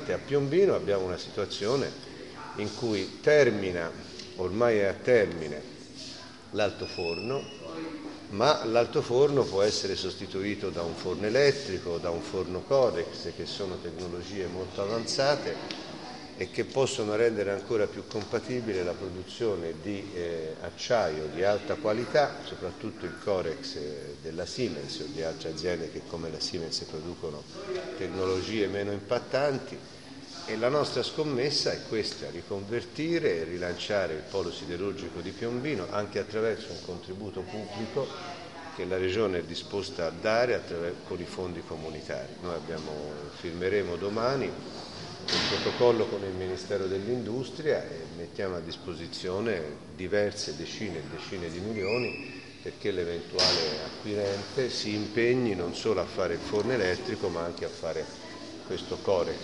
importante. A Piombino abbiamo una situazione in cui ormai è a termine l'altoforno, ma l'altoforno può essere sostituito da un forno elettrico, da un forno Corex, che sono tecnologie molto avanzate e che possono rendere ancora più compatibile la produzione di acciaio di alta qualità, soprattutto il Corex della Siemens o di altre aziende che come la Siemens producono tecnologie meno impattanti. E la nostra scommessa è questa: riconvertire e rilanciare il polo siderurgico di Piombino anche attraverso un contributo pubblico che la Regione è disposta a dare con i fondi comunitari. Noi firmeremo domani un protocollo con il Ministero dell'Industria e mettiamo a disposizione diverse decine e decine di milioni perché l'eventuale acquirente si impegni non solo a fare il forno elettrico ma anche a fare questo Corex